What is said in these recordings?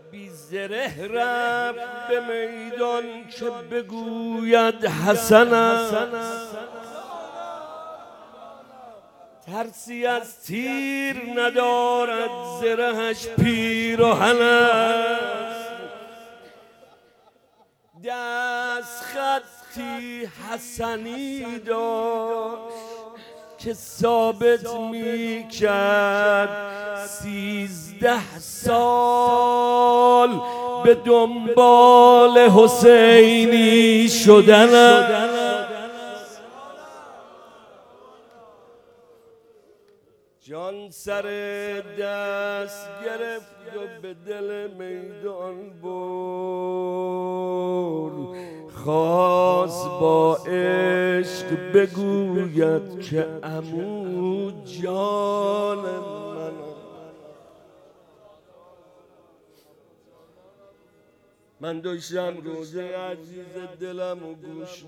بی زره رفت به میدان که بگوید حسن است، ترسی از تیر ندارد زرهش پیراهن است. دست خطی حسنی داشت که ثابت می کرد 13 سال به دنبال حسینی شدن. جان سر دست گرفت و به دل میدان برد، خواست با عشق بگوید که عمو جان من. من داشتم روزه عزیز دلم رو گوش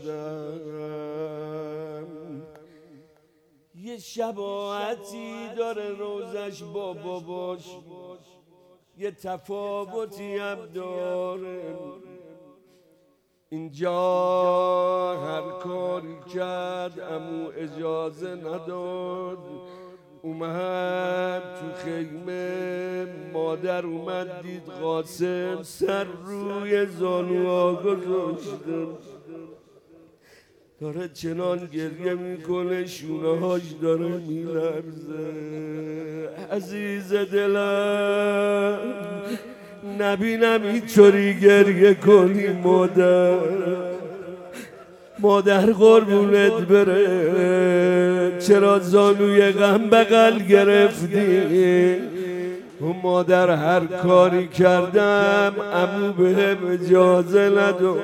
میدادم، یه شباهتی داره روزش با باباش، یه تفاوتی هم داره. اینجا هر کاری کرد عمو اجازه نداد، اومد تو خیمه، مادر اومد دید قاسم سر روی زانوها گذاشته داره چنان گریه میکنه، شونه هاش داره میلرزه. عزیز دلم نبینم اینطوری گریه کنی مادر قربونت بره، چرا زانوی غم بغل گرفتی؟ اون مادر هر کاری کردم عمو بهم اجازه نداد.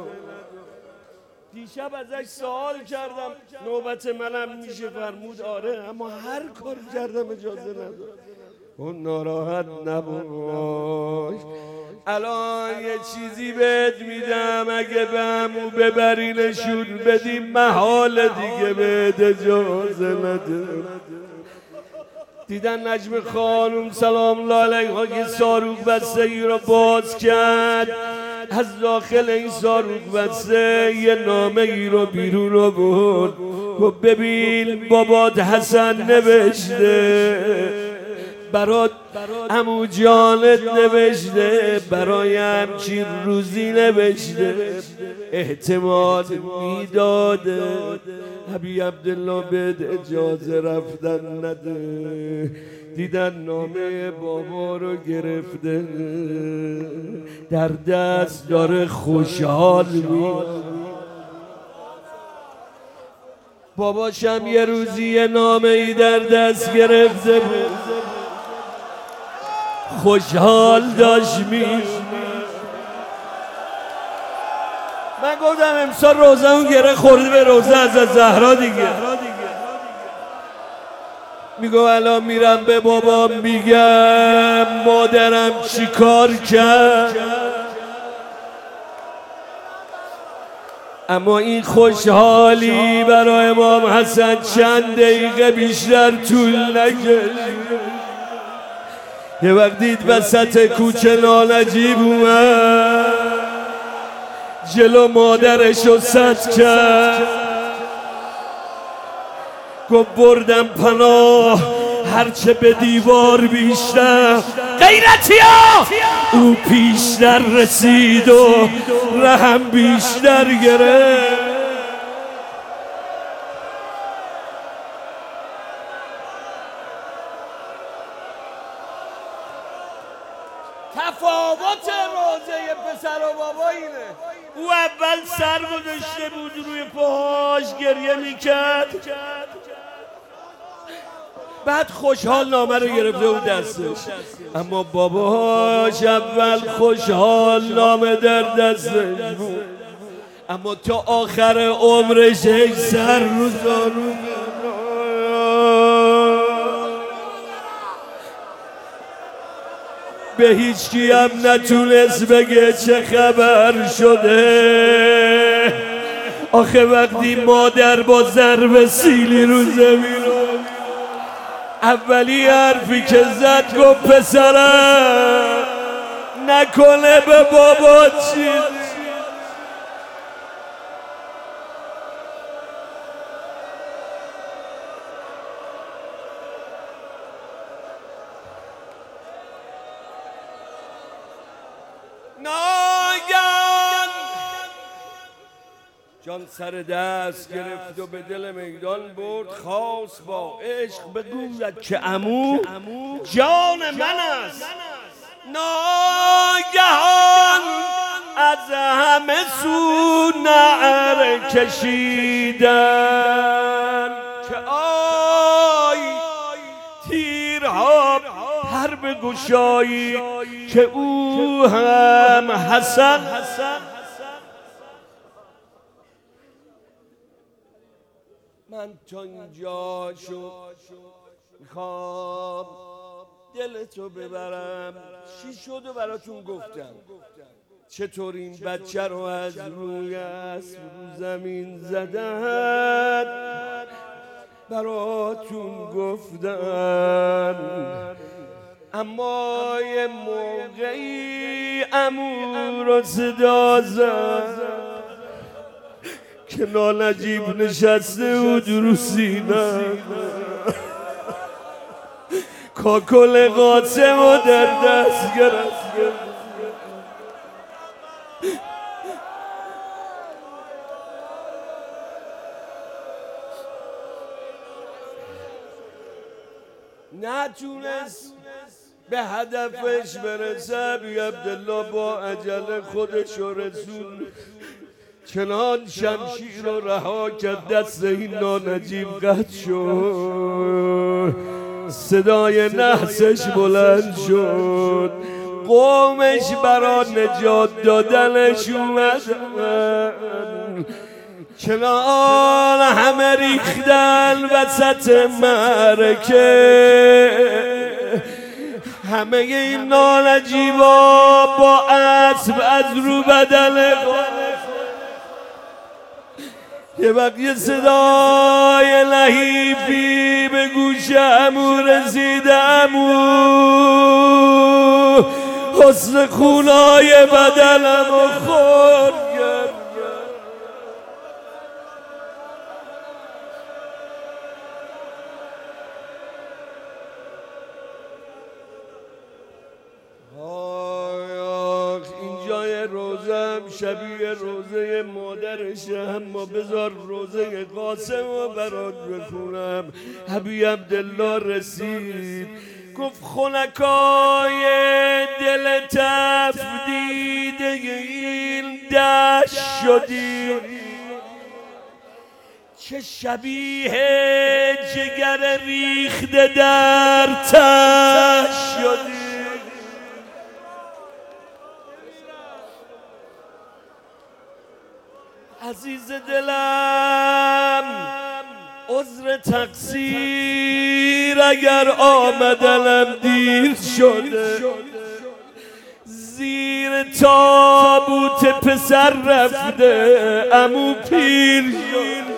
دیشب ازش سوال کردم نوبت منم میشه؟ فرمود آره، اما هر کاری کردم اجازه نداد. اون ناراحت نباش، الان یه چیزی بهت میدم، اگه به عمو ببری نشون بدی محال دیگه بهت اجازه نده. دیدن نجم خانوم سلام الله علیها که ساروک بسته ای رو باز کرد، از داخل این ساروک بسته یه نامه ای رو بیرون رو برد و ببین بابات حسن نوشته برات عمو جانت نوشته، برای همچین روزی نوشته، احتمال میداده حبیب عبدالله بهت اجازه رفتن نده. دیدن نامه بابا رو گرفته، در دست داره خوشحال می. باباشم یه روزی یه نامه ای در دست گرفته بود، خوشحال داشت می. من گفتم امسال روزه اون گره خورده به روزه از زهرا دیگه. میگو الان میرم به بابا میگم مادرم چی کار کرد، اما این خوشحالی برای امام حسن چند دقیقه بیشتر طول نکشید. یه وقت دید وسط کوچه نانجیب اومد، جلو مادرشو صد کرد، گفت بردم پناه هرچه به دیوار بیشتر، غیرتیا او پیشتر رسید و رحم بیشتر گرفت. تفاوت روزه پسر و بابا اینه، او اول سر گذاشته بود روی پاهاش گریه میکرد، بعد خوشحال نامه رو گرفته بود دستش، اما باباش اول خوشحال نامه در دستش بود، اما تا آخر عمرش هی سر رو زانو به هیچ کی هم نتونست بگه چه خبر شده. آخه وقتی مادر با ضرب سیلی رو زمین اولی حرفی که زد گفت پسرم نکنه به بابا چیزی. ناگهان جان سر دست گرفت و به دل میدان برد، خواست با عشق بگوید که عمو جان من است. ناگهان از همه سو نعره کشیدن که آی تیرها هر بگشایی که او هم حسن. من تا اینجا میخوام دل تو ببرم. چی شد و براتون گفتم چطور این بچه رو از روی اسب رو زمین زدن، براتون گفتن. اما یه موقعی عمو رو صدا زد که نانجیب نشسته بود رو سینه، کاکل قاسم رو در دست گرفت. نتونست به هدفش برسه. ابی عبدالله با عجله خودش رو رسون، چنان شمشیر رو رها کرد دست این نانجیب قطع شد. صدای نحسش بلند شد. قومش برا نجات دادنش اومدن، چنان همه ریختن وسط معرکه. همه این نانجیبا با اسب از رو بدن یه وقت صدای لحیفی به گوش عمو رسید. عمو حسن خونای بدنم و خور کرد. اینجا یه روزم شبیه روزه مادرشه، اما بذار روزه قاسم رو برات بخونم. ابی عبدالله رسید گفت خنکای دل تفدیده این دشت شدی، چه شبیه جگر ریخته در تش شدی. عزیز دلم عذر تقصیر اگر آمدنم دیر شده، زیر تابوت پسر رفته عمو پیر شد.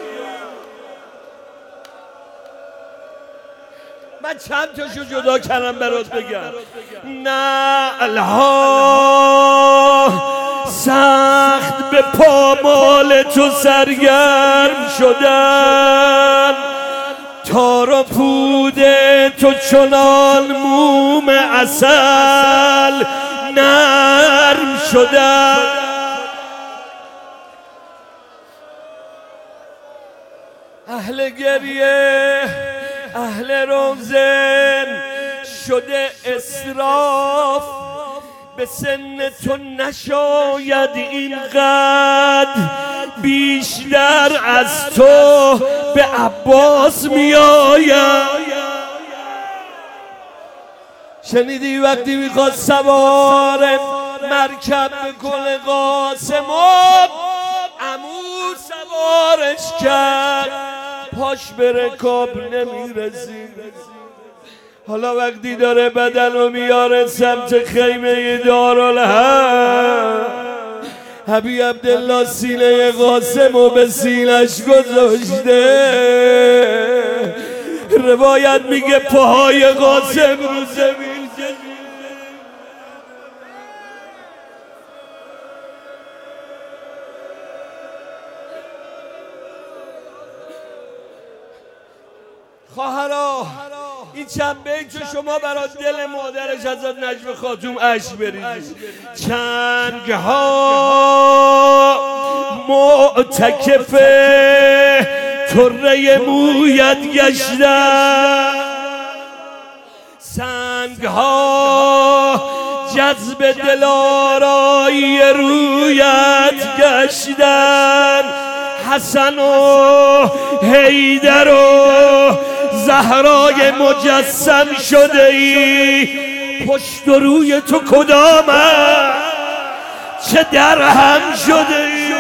من چند تاشو جدا کردم برات بگم. نعلها سخت به پامال تو سرگرم شدن، تار و پود تو چنان موم عسل نرم شدن. اهل گریه اهل روزن شده اسراف، به سن تو نشاید اینقدر، بیشتر از تو به عباس میآید. شنیدی وقتی میخواد سوار مرکب به گل قاسم عمو سوارش کرد، پاش به رکاب نمیرسید. حالا وقتی داره بدن رو میاره سمت خیمه دارالحق، ابی عبدالله سینه قاسم رو به سینش گذاشته. روایت میگه پاهای قاسم رو زمین این چند بیت شما برای دل مادرش حضرت نجم خاتون اشک بریزید. چنگ ها معتکف طره مویت گشتن، سنگ ها جذب دلارایی رویت گشتن، حسن و حیدر و زهرای مجسم شده ای، پشت و روی تو کدامه چه درهم شده ای.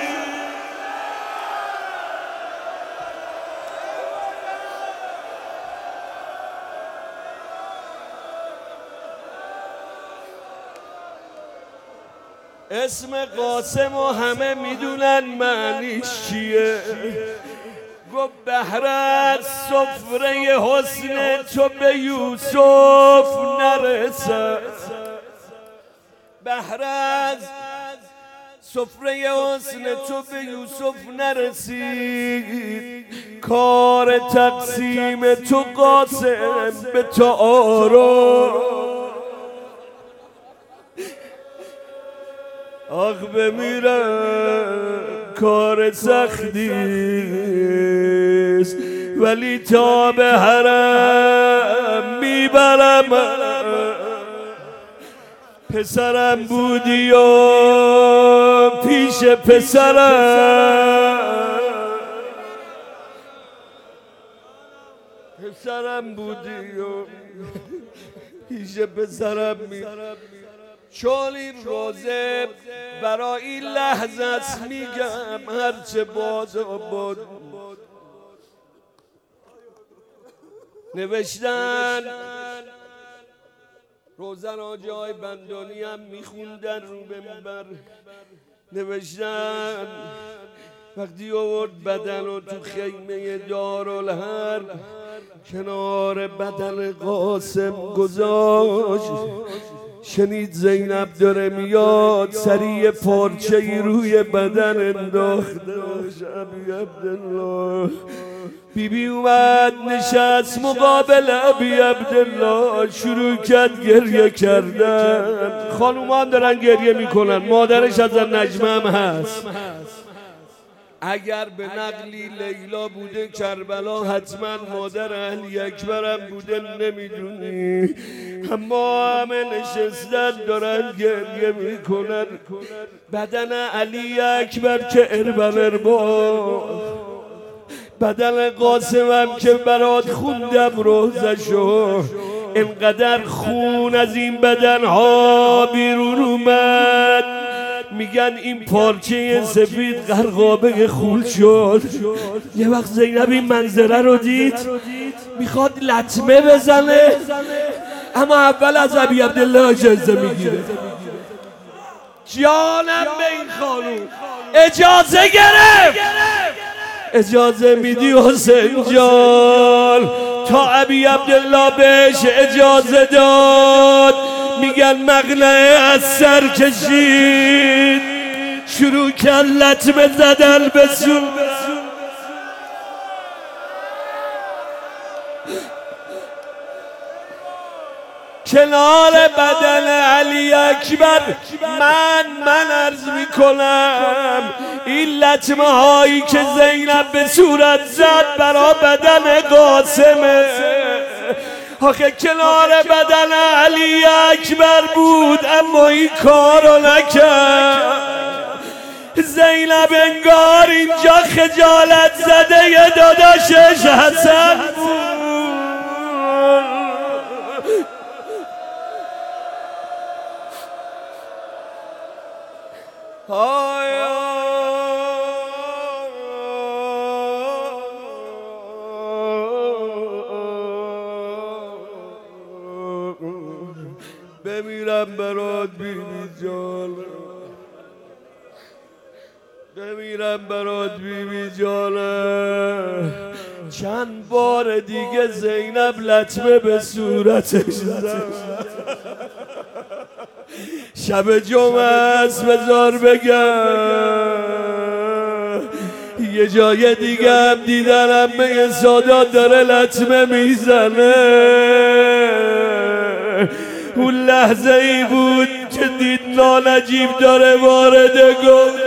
اسم قاسم و همه میدونن معنیش چیه. گفت بهر از سفره حسن تو به یوسف نرسد، بهر از سفره حسن تو به یوسف نرسید، کار تقسیم تو قاسم به تعارف. آخ بمیرم کار سختیست، ولی تا به حرم میبرم. پسرم بودی و پیش پسرم، پسرم بودی و پیش پسرم چون این روزه برای این لحظه است میگم، هرچه باد و باد. نوشتن روزن آجای بندانی هم میخوندن رو به منبر، نوشتن وقتی آورد بدن و تو خیمه دارالحرب کنار بدن قاسم گذاشت، شنید زینب داره میاد، سریع پارچه ای روی بدن انداخت. ابی عبدالله بیبی اومد نشست مقابل ابی عبدالله، شروع کرد گریه کردن. خانومان دارن گریه میکنن، مادرش از نجمه هم هست. اگر به نقلی لیلا بوده کربلا، حتما مادر علی اکبرم بوده، نمیدونی. اما همه نشستن دارن گریه میکنن. بدن علی اکبر که اربا، بدن قاسمم که برات خوندم روزشو، انقدر خون از این بدنها بیرون اومد. میگن این پارچه سفید غرقابه خون شد. یه وقت زینب این منظره رو دید، میخواد لطمه بزنه، اما اول از ابی عبدالله اجازه میگیره. جانم به این خانوم اجازه گرفت، اجازه میدی حسین جان؟ تا ابی عبدالله بهش اجازه داد، میگن مقنعه از سر کشید، شروع کرد لطمه زدن به سو. کنار بدن علی اکبر من عرض میکنم این لطمه هایی که زینب به صورت زد برا بدن قاسمه. آخه کنار بدن علی اکبر بود اما این کارو نکرد. زینب انگار اینجا خجالت زده ی داداشش حسن بود. بمیرم برات بیبی جان، بمیرم برات بیبی جانم. چند بار دیگه زینب لطمه به صورتش زد. شب جمعه است بذار بگم یه جای دیگه هم دیدنم به سادات داره لطمه میزنه. اون لحظه ای بود که دید نانجیب داره وارد گفت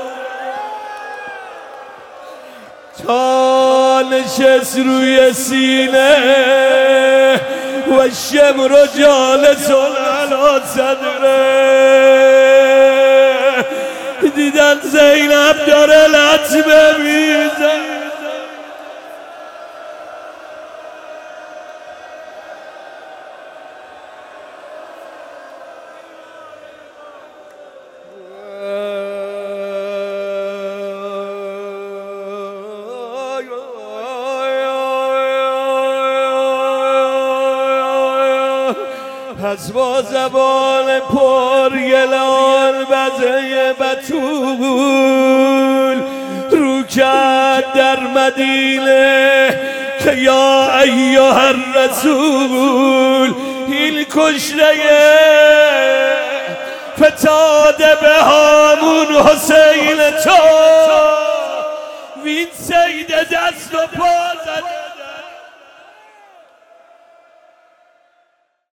تا نشست روی سینه و شمر جالس علی صدره. دیدن زینب داره لطمه میزنه. پس با زبان پر گلان بزه بتول رو کرد در مدینه که یا ایها الرسول این کشته فتاده به هامون حسین تو وین سید دست و پا زده